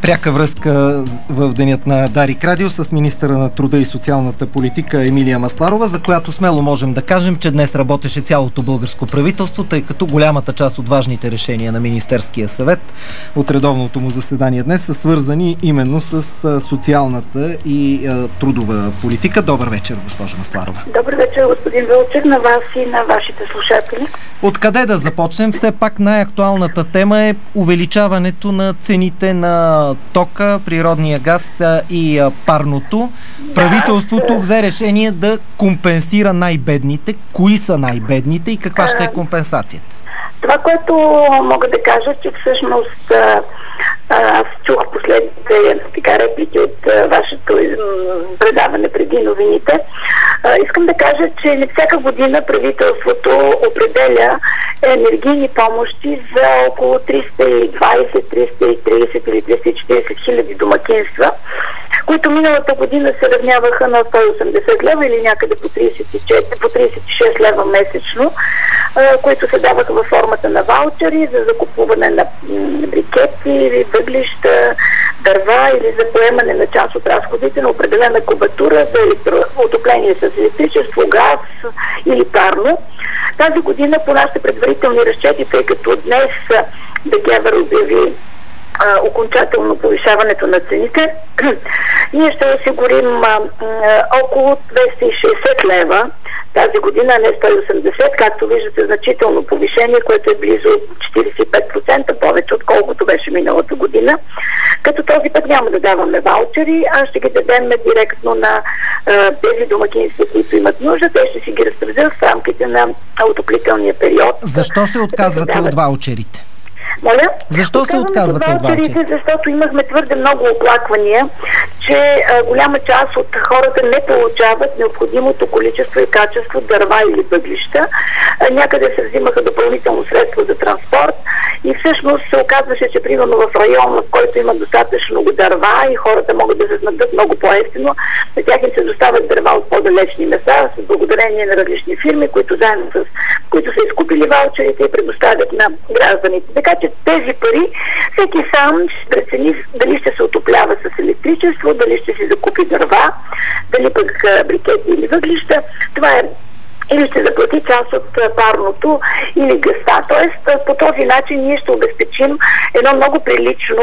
Пряка връзка в денят на Дарик Радио с министъра на труда и социалната политика Емилия Масларова, за която смело можем да кажем, че днес работеше цялото българско правителство, тъй като голямата част от важните решения на Министерския съвет от редовното му заседание днес са свързани именно с социалната и трудова политика. Добър вечер, госпожа Масларова. Добър вечер, господин Вълчев, на вас и на вашите слушатели. Откъде да започнем? Все пак най-актуалната тема е увеличаването на цените на тока, природния газ и парното. Правителството взе решение да компенсира най-бедните. Кои са най-бедните и каква ще е компенсацията? Това, което мога да кажа, че всъщност аз чух последните реплики от вашето предаване преди новините. Искам да кажа, че не всяка година правителството определя енергийни помощи за около 320, 330 или 340 хиляди домакинства, които миналата година се равняваха на 180 лева или някъде по 36 лева месечно, които се даваха във формата на ваучери за закупуване на брикети, въглища, дърва или за поемане на част от разходите на определена кубатура за отопление с електричество, газ или парно. Тази година по нашите предварителни разчети, тъй като днес ДКЕВР обяви окончателно повишаването на цените, ние ще осигурим около 260 лева тази година, а не 180, както виждате, значително повишение, което е близо 45% повече, отколкото беше миналата година. Като този път няма да даваме ваучери, а ще ги дадем директно на тези домакинства, които имат нужда. Те ще си ги разпределят в рамките на отоплителния период. Защо се отказвате от ваучерите? Моля? Защо се отказвате от ваучерите? Защото имахме твърде много оплаквания, че голяма част от хората не получават необходимото количество и качество дърва или въглища. Някъде се взимаха допълнително средства за транспорт и всъщност се оказваше, че примерно в район, в който има достатъчно дърва и хората могат да се снабдят много по-евтино, на тях им се доставят дърва от по-далечни места с благодарение на различни фирми, които заедно с които са изкупили ваучерите и предоставят на гражданите. Така че тези пари всеки сам ще прецени дали ще се отоплява с електричество, дали ще си закупи дърва, дали пък брикети или въглища. Това е или ще заплати част от парното или гъста. Тоест, по този начин ние ще обезпечим едно много прилично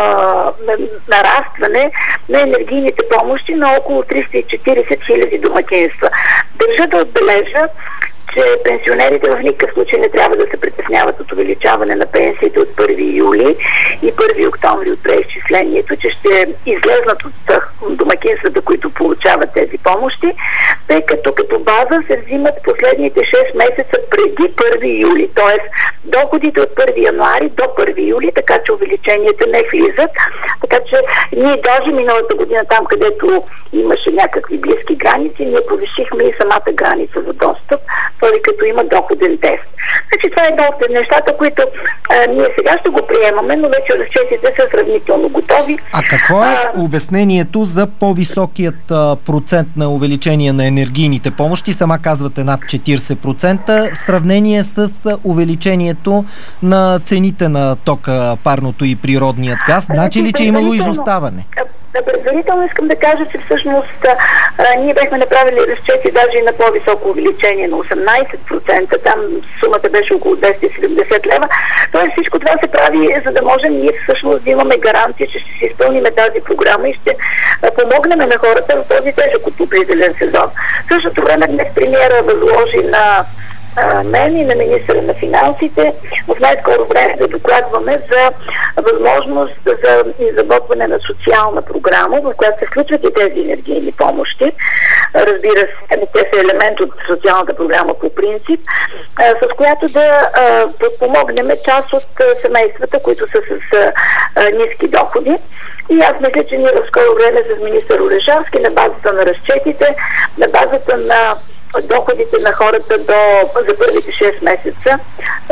нарастване на енергийните помощи на около 340 хиляди домакинства. Държа да отбележа, че пенсионерите в никакъв случай не трябва да се притесняват от увеличаване на пенсиите от 1 юли и 1 октомври от преизчислението, че ще излезнат от домакинствата, които получават тези помощи, тъй като база се взимат последните 6 месеца преди 1 юли, т.е. доходите от 1 януари до 1 юли, така че увеличенията не влизат. Така че ние даже миналата година там, където имаше някакви близки граници, ние повишихме и самата граница за достъп, той като има доходен тест. Значи това е едно от нещата, които ние сега ще го приемаме, но вече разчетите са сравнително готови. А какво е обяснението за по-високият процент на увеличение на енергийните помощи? Сама казвате над 40%, сравнение с увеличението на цените на тока, парното и природният газ. Значи ли, че имало изоставане? Предварително искам да кажа, че всъщност ние бехме направили разчети даже и на по-високо увеличение на 18%. Там сумата беше около 270 лева. Тоест всичко това се прави, за да можем ние всъщност да имаме гаранция, че ще си изпълним тази програма и ще помогнем на хората в този тежък отоплителен сезон. В същото време днес премиера възложи на мен и на министъра на финансите в най-скоро време да докладваме за възможност за изработване на социална програма, в която се включват и тези енергийни помощи. Разбира се, те са елемент от социалната програма по принцип, с която да подпомогнем част от семействата, които са с ниски доходи. И аз мисля, че ние в скоро време с министър Орешарски на базата на разчетите, на базата на доходите на хората за първите 6 месеца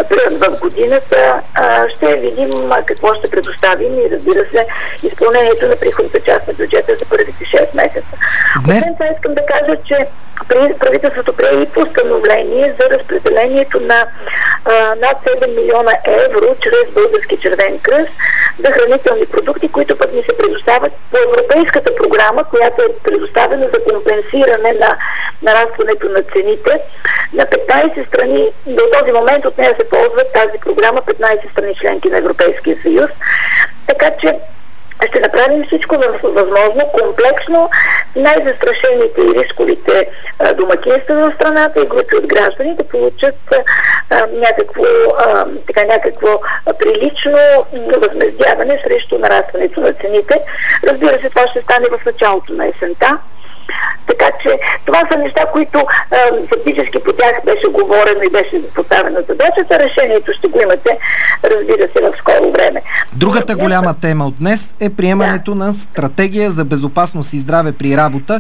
в годината ще видим какво ще предоставим и разбира се изпълнението на приходната част на бюджета за първите 6 месеца. Освен това искам да кажа, че правителството прие и постановление за разпределението на над 7 милиона евро чрез Български червен кръст за хранителни продукти, които пък ни се предоставят по европейската програма, която е предоставена за компенсиране на нарастването на цените. На 15 страни, до този момент от нея се ползват тази програма 15 страни членки на Европейския съюз. Така че ще направим всичко възможно, комплексно, най-застрашените и рисковите домакинства в страната и групи от граждани да получат някакво прилично възмездяване срещу нарастването на цените. Разбира се, това ще стане в началото на есента. Така че това са неща, които фактически по тях беше говорено и беше поставена задачата. Решението ще го имате, разбира се, в скоро време. Другата голяма тема от днес е приемането на стратегия за безопасност и здраве при работа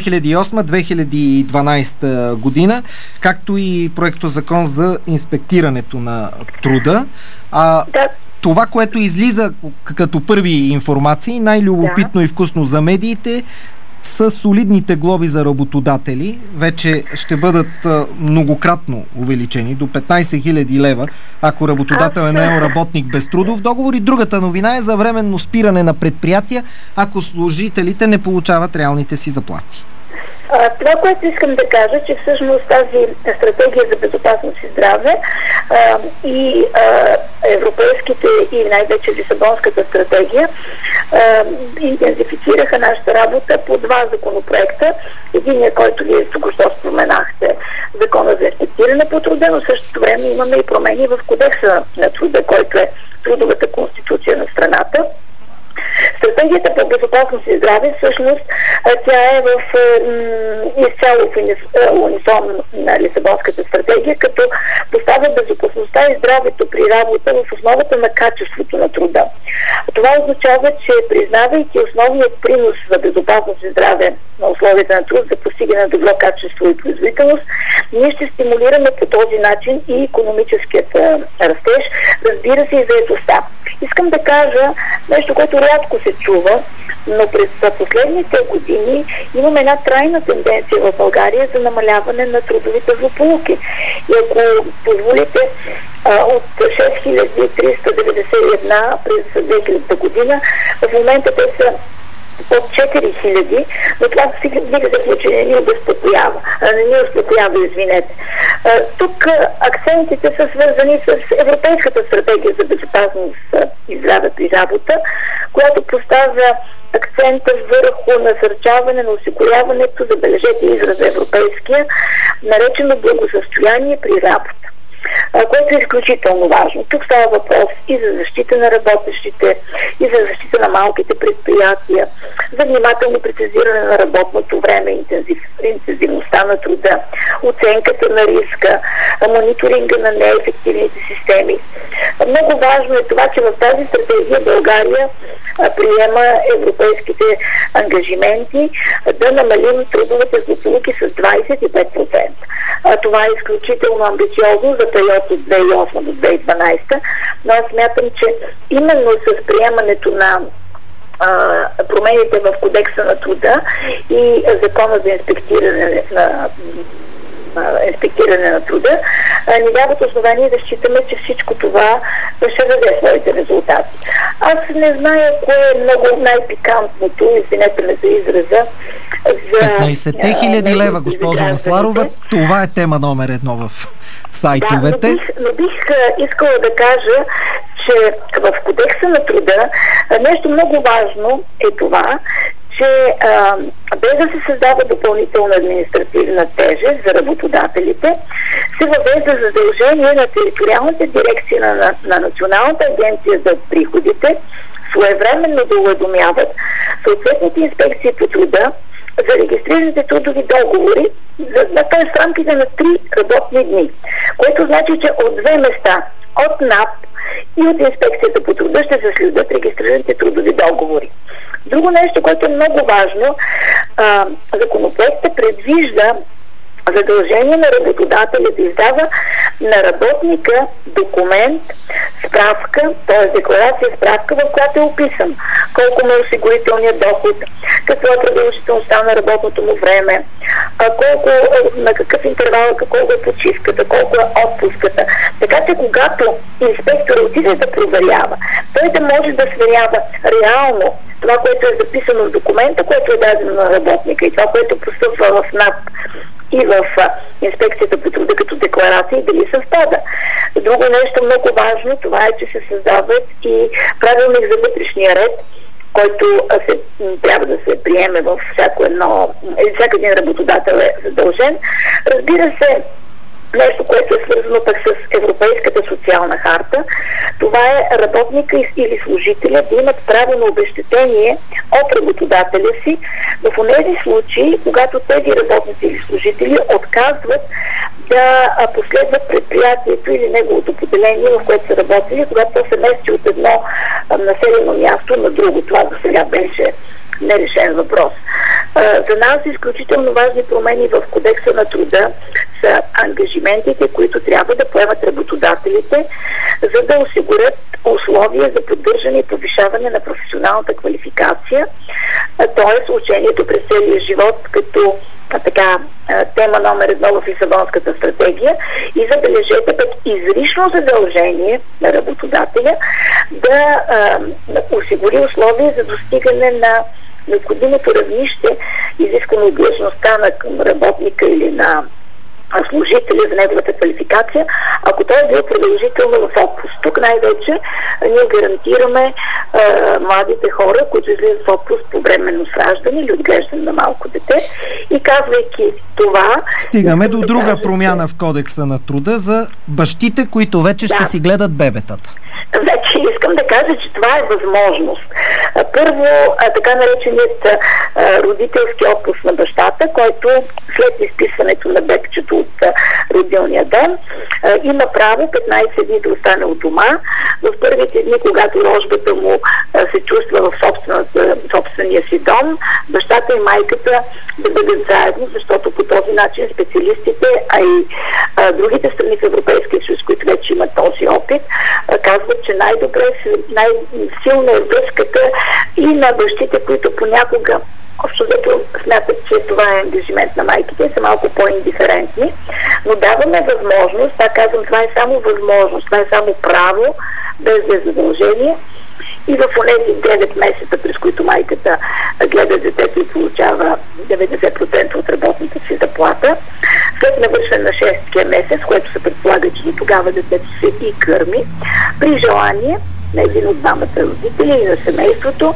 2008-2012 година, както и проектозакон за инспектирането на труда. Това, което излиза като първи информации, най-любопитно и вкусно за медиите, са солидните глоби за работодатели. Вече ще бъдат многократно увеличени до 15 000 лева, ако работодател е наел работник без трудов договор. И другата новина е за временно спиране на предприятия, ако служителите не получават реалните си заплати. Това, което искам да кажа, че всъщност тази стратегия за безопасност и здраве и европейските и най-вече Лисабонската стратегия интензифицираха нашата работа по два законопроекта. Единият, който вие току-що споменахте, Закона за инспектиране по труда, но в същото време имаме и промени в Кодекса на труда, който е трудовата конституция на страната. Стратегията по безопасност и здраве, всъщност, тя е изцяло в унисон на Лисабонската стратегия, като поставя безопасността и здравето при работа в основата на качеството на труда. Това означава, че признавайки основният принос за безопасност и здраве на условията на труд за постигане на добро качество и производителност, ние ще стимулираме по този начин и икономическият растеж, разбира се и заедостта. Искам да кажа нещо, което рядко се чува, но през последните години имаме една трайна тенденция в България за намаляване на трудовите злополуки. И ако позволите, от 6391 през 2000 година, в момента те са под 4000, но това в никакъв случай не ни успокоява, извинете. Тук акцентите са свързани с Европейската стратегия за безопасност и здраве при работа, която поставя акцента върху насърчаване на осигуряването, забележете израза европейския, наречено благосъстояние при работа, което е изключително важно. Тук става въпрос и за защита на работещите, и за защита на малките предприятия, за внимателно прецизиране на работното време, интензивността на труда, оценката на риска, мониторинга на неефективните системи. Много важно е това, че в тази стратегия България приема европейските ангажименти да намалим трудовите злополуки с 25%. Това е изключително амбициозно за период от 2008 до 2012, но аз смятам, че именно с приемането на промените в Кодекса на труда и Закона за инспектиране на труда, ни дават основание да считаме, че всичко това ще даде своите резултати. Аз не зная кое е много най-пикантното, извинете ме за израза, за 15 000 лева, госпожо Масларова, това е тема номер 1 в сайтовете. Да, но бих искала да кажа, че в Кодекса на труда нещо много важно е това, че без да се създава допълнителна административна тежест за работодателите, се въвежда задължение на териториалната дирекция на Националната агенция за приходите своевременно да уведомяват съответните инспекции по труда за регистрираните трудови договори, т.е. в рамките на 3 работни дни, което значи, че от 2 места, от НАП и от инспекцията по труда, ще се следят регистрираните трудови договори. Друго нещо, което е много важно, законопроектът предвижда задължение на работодателя да издава на работника документ, справка, т.е. декларация, справка, в която е описан колко му е осигурителният доход, какво е продължителността на работното му време, на какъв интервал, колко е почивката, колко е отпуската. Така че когато инспектор отиде да проверява, той да може да сверява реално това, което е записано в документа, което е дадено на работника и това, което постъпва в НАП и в инспекцията по труда като декларация и дали съвпада. Друго нещо много важно, това е, че се създават и правилник за вътрешния ред, който трябва да се приеме във всяка един работодател е задължен. Разбира се, нещо, което е свързано пък с Европейската социална харта, това е работника или служителя да имат право на обезщетение от работодателя си в тези случаи, когато тези работници или служители отказват да последват предприятието или неговото поделение, в което са работили, когато то се мести от едно населено място на друго. Това до сега беше нерешен въпрос. За нас изключително важни промени в Кодекса на труда са ангажиментите, които трябва да поемат работодателите, за да осигурят условия за поддържане и повишаване на професионалната квалификация, т.е. учението през целия живот като тема номер 1 в Лисабонската стратегия и забележете пък изрично задължение на работодателя да осигури условия за достигане на необходимото равнище, изискано от длъжността на работника или на служителя за неговата квалификация, ако той е бил продължително в отпуск. Тук най-вече ние гарантираме младите хора, които излизат в отпуск по временно раждане или отглеждане на малко дете, и казвайки това... Стигаме до друга промяна в Кодекса на труда за бащите, които вече ще си гледат бебетата. Вече искам да кажа, че това е възможност. Първо, така нареченият родителски отпуск на бащата, който след изписването на бебчето от родилния ден има право 15 дни да остане от дома. В първите дни, когато рожбата му се чувства в собствения си дом, бащата и майката да бъдат заедно, защото по този начин специалистите, а и другите страни в Европейския съюз, които вече имат този опит, казват, че най-силна е връзката и на бащите, които понякога общо зато смятат, че това е ангажимент на майките, са малко по-индиферентни, но даваме възможност, казвам, това е само възможност, това е само право, без да е задължение, и в тези 9 месеца, през които майката гледа детето и получава 90% от работната си заплата, след навършване на 6-тия месец, което се предполага, че и тогава детето се и кърми, при желание на един от двамата родители или на семейството,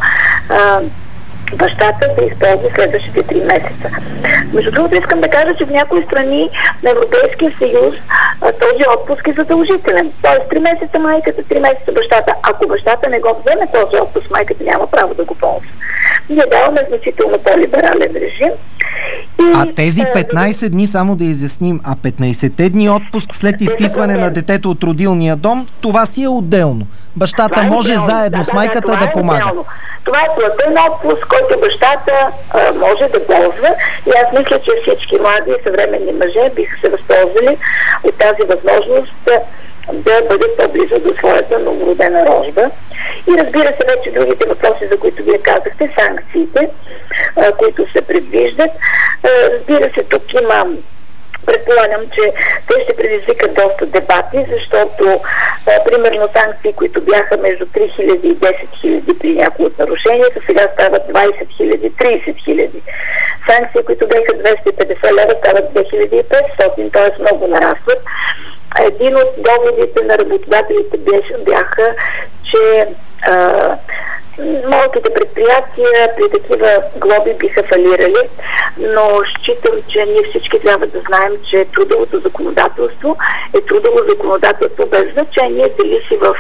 бащата да използва следващите 3 месеца. Между другото, искам да кажа, че в някои страни на Европейския съюз този отпуск е задължителен. Тоест 3 месеца майката, 3 месеца бащата. Ако бащата не го вземе този отпуск, майката няма право да го ползва. Ние даваме значително по-либерален режим. А тези 15 дни, само да изясним, 15-те дни отпуск след изписване на детето от родилния дом, това си е отделно. Бащата може заедно с майката да помага. Това е платен отпуск, който бащата може да ползва, и аз мисля, че всички млади и съвременни мъже биха се възползвали от тази възможност да бъдат по-близо до своята новородена рожба. И разбира се, вече другите въпроси, за които вие казахте, санкциите, които се предвиждат. Разбира се, тук имам предполагам, че те ще предизвикат доста дебати, защото примерно санкции, които бяха между 3000 и 10 000 при някои от нарушенията, сега стават 20 000, 30 000. Санкции, които бяха 250 лева, стават 2500, т.е. много нарастват. Един от доводите на работодателите бяха, че малките предприятия при такива глоби биха фалирали, но считам, че ние всички трябва да знаем, че трудовото законодателство е трудово законодателство без значение дали си в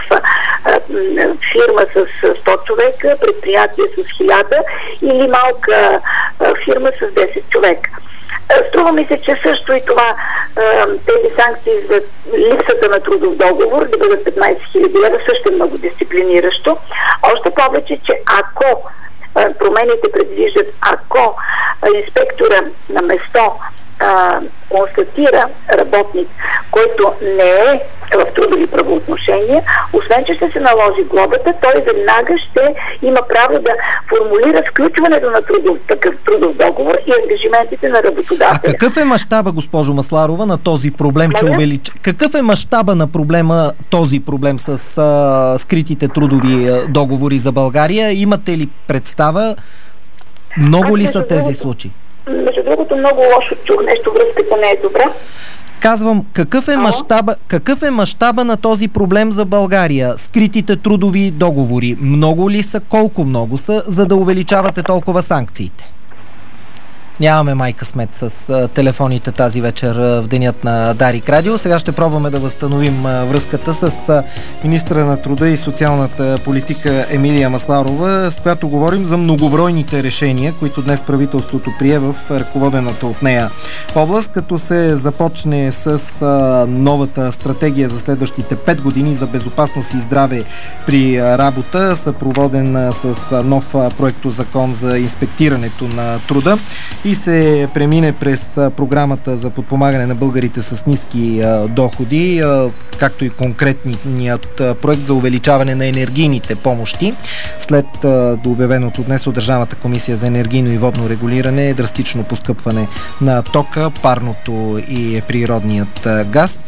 фирма с 100 човека, предприятие с 1000 или малка фирма с 10 човека. Струва ми се, че също и това, тези санкции за липсата на трудов договор да бъдат 15 000 лева също е много дисциплиниращо. Още повече, че ако промените предвиждат, ако инспектора на место констатира работник, който не е в трудови правоотношения, освен че ще се наложи глобата, той веднага ще има право да формулира включването на такъв трудов договор и ангажиментите на работодателя. А какъв е мащаба, госпожо Масларова, на този проблем, че увелича? Какъв е мащаба на проблема, този проблем с скритите трудови договори за България? Имате ли представа? Много ли са тези случаи? Между другото, много лошо чух нещо, връзката не е добра. Казвам, какъв е мащаба на този проблем за България? Скритите трудови договори. Много ли са? Колко много са, за да увеличавате толкова санкциите? Нямаме май късмет с телефоните тази вечер в денят на Дарик Радио. Сега ще пробваме да възстановим връзката с министра на труда и социалната политика Емилия Масларова, с която говорим за многобройните решения, които днес правителството прие в ръководената от нея област, като се започне с новата стратегия за следващите 5 години за безопасност и здраве при работа, съпроводен с нов проектозакон за инспектирането на труда, и се премине през програмата за подпомагане на българите с ниски доходи, както и конкретният проект за увеличаване на енергийните помощи. След обявеното днес от Държавната комисия за енергийно и водно регулиране, драстично поскъпване на тока, парното и природният газ.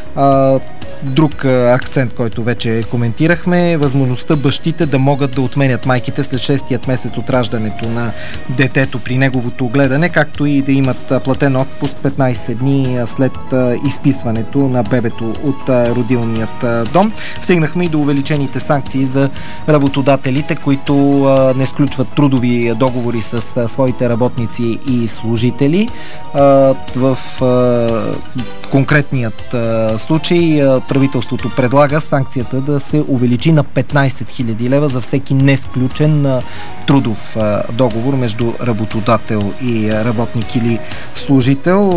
Друг акцент, който вече коментирахме, е възможността бащите да могат да отменят майките след 6-тият месец от раждането на детето при неговото гледане, както и да имат платен отпуск 15 дни след изписването на бебето от родилният дом. Стигнахме и до увеличените санкции за работодателите, които не сключват трудови договори с своите работници и служители. В конкретният случай правителството предлага санкцията да се увеличи на 15 000 лева за всеки несключен трудов договор между работодател и работник или служител.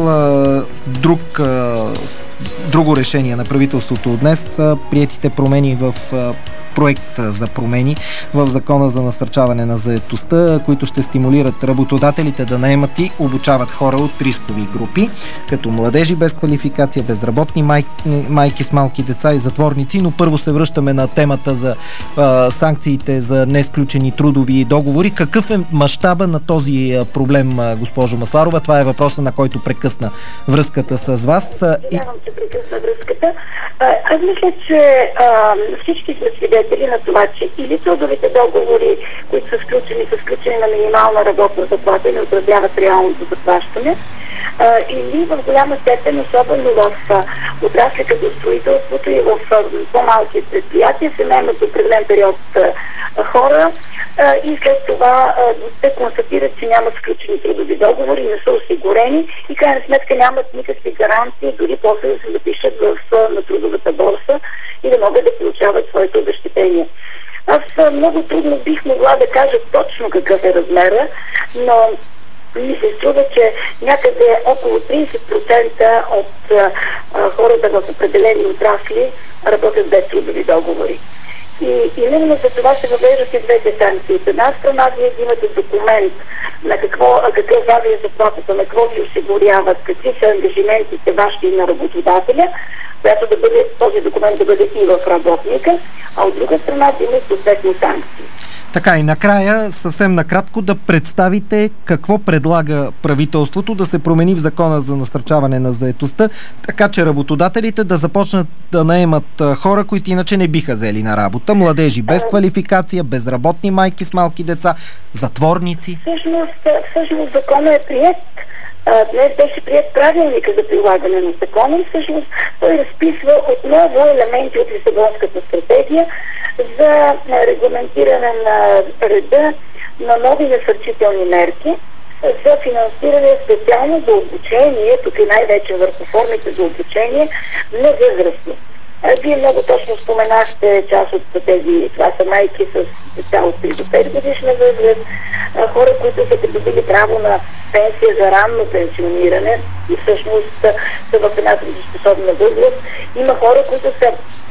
Друго решение на правителството днес са приетите промени в проект за промени в Закона за насърчаване на заетостта, които ще стимулират работодателите да наемат и обучават хора от рискови групи, като младежи без квалификация, безработни майки с малки деца и затворници. Но първо се връщаме на темата за санкциите за несключени трудови договори. Какъв е мащаба на този проблем, госпожо Масларова? Това е въпросът, на който прекъсна връзката с вас. Съжалявам, че прекъсна връзката. Аз мисля, че всички сме свидетели на това, че или трудовите договори, които са сключени на минимална работна заплата и не отразяват реалното заплащане, или в голяма степен, особено в отрасли като строителството и в по-малки предприятия, се наемат определен период хора и след това те констатират, че нямат сключени трудови договори, не са осигурени и крайна сметка нямат никакви гаранции, дори после да се запишат на трудовата борса и да могат да получават своите обезщетения. Аз много трудно бих могла да кажа точно какъв е размера, но ми се струва, че някъде около 30% от хората в определени отрасли работят без трудови договори. И именно за това се въвеждат и двете санкции. От една страна вие имате документ на каква ви е заплатата, на какво ви осигуряват, какви са ангажиментите ваши и на работодателя, която този документ да бъде и в работника, а от друга страна да има съответни санкции. Така и накрая, съвсем накратко, да представите какво предлага правителството да се промени в Закона за насърчаване на заетостта, така че работодателите да започнат да наемат хора, които иначе не биха взели на работа. Младежи без квалификация, безработни майки с малки деца, затворници. Всъщност законът е приет. Днес беше прият правилника за прилагане на закона и всъщност той разписва отново елементи от Лисабонската стратегия за регламентиране на реда на нови насърчителни мерки за финансиране специално за обучение, тук и най-вече върху формите за обучение на възрастни. Вие много точно споменахте част от тези, това са майки с деца от 3 до 5 годишна възраст, хора, които са придобили право на пенсия за ранно пенсиониране и всъщност са в една трудоспособна възраст. Има хора, които са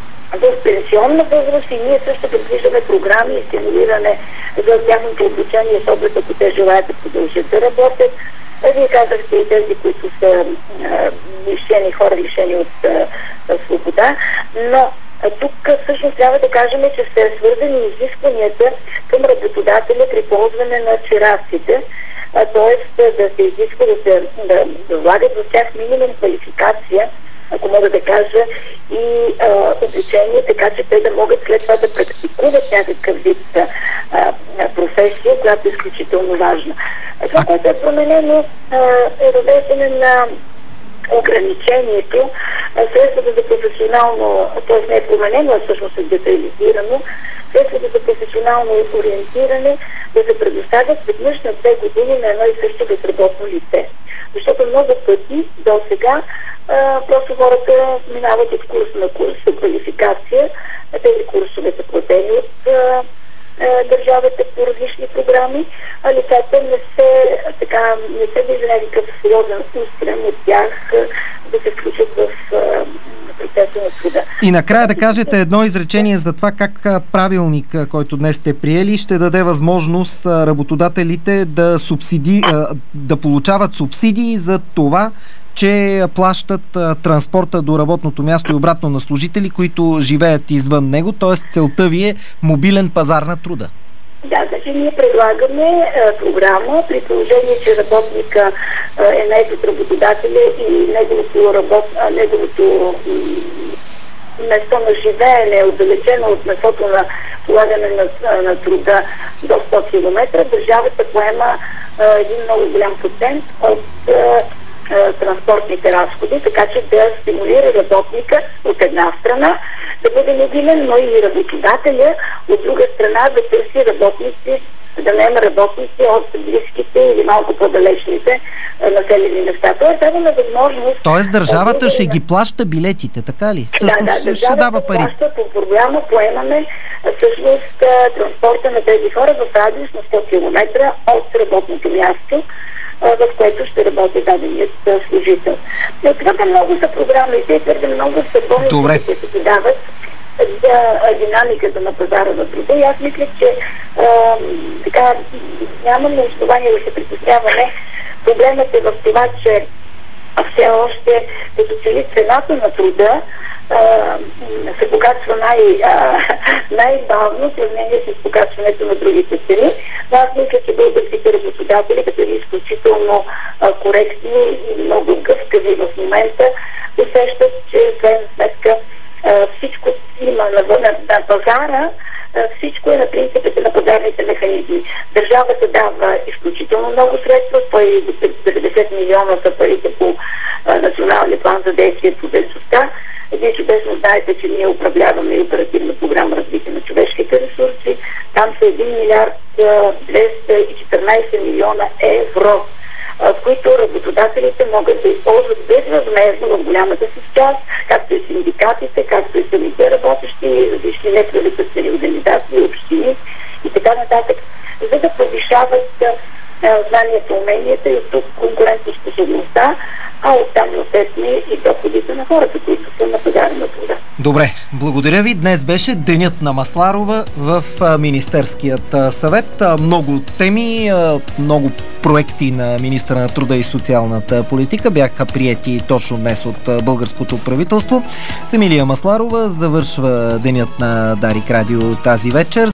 в пенсионна възраст и ние също предвиждаме програми и стимулиране за тяхното обучение, с оглед ако те желаят да продължат да работят. Вие казахте и тези, които са лишени, хора лишени от свобода, но тук всъщност трябва да кажем, че са свързани изискванията към работодателя при ползване на чираците, т.е. да се изисква да влагат в тях минимум квалификация, ако мога да кажа, и обучение, така че те да могат след това да практикуват някакъв вид професия, която е изключително важна. Това, което е променено, е въвеждане на ограничението, средствата за професионално, т.е. не е променено, а всъщност е детайлизирано, средствата за професионално ориентиране да се предоставят веднъж на 2 години на едно и също безработно лице. Защото много пъти до сега просто хората минават от курс на курс за квалификация. Тези курсове са платени от държавата по различни програми, а лицата не се вижда някакъв сериозен устрем от тях да се включат в процеса на труда. И накрая да кажете едно изречение за това как правилник, който днес сте приели, ще даде възможност работодателите да получават субсидии за това, че плащат транспорта до работното място и обратно на служители, които живеят извън него, т.е. целта ви е мобилен пазар на труда. Да, значи ние предлагаме програма, при положение, че работника е нает от работодателя и неговото место на живеене е отдалечено от местото на полагане на труда до 100 км, държавата поема един много голям процент от транспортните разходи, така че да стимулира работника от една страна да бъде мобилен, но и работодателя от друга страна да търси работници, да наема работници от близките или малко по-далечните населени места. Тоест даваме възможност... Тоест държавата ще ги плаща билетите, така ли? Да, ще дава пари. По програма поемаме всъщност транспорта на тези хора в радиус на 100 км от работното място, в което ще работи даденият служител. Но твърде много са програмите и твърде много са бонусите, които се дават за динамиката на пазара на труда. И аз мисля, че нямаме основание да се притесняваме. Проблемът е в това, че все още като че ли цената на труда се покачва най-бавно в сравнение с покачването на другите цени. Но аз мисля, че българските работодатели, като изключително коректни и много гъвкави в момента, усещат, че в крайна сметка всичко има на пазара, всичко е на принципите на пазарните механизми. Държавата дава изключително много средства, 190 милиона са парите по националния план за действие по заетостта. Вие чудесно знаете, че ние управляваме и оперативна програма развитие на човешките ресурси. Там са 1 милиард 214 милиона евро, в които работодателите могат да използват безвъзмездно в голямата си част, както и синдикатите, както и самите работещи, различни неправителствени организации, общини и така нататък, за да повишават знанията, уменията и от тук конкурентоспособността, а оттам съответно и доходите на хората, които са на пазара на труда. Добре, благодаря ви. Днес беше Денят на Масларова в Министерският съвет. Много теми, много проекти на министъра на труда и социалната политика бяха приети точно днес от българското правителство. С Емилия Масларова завършва Денят на Дарик Радио тази вечер.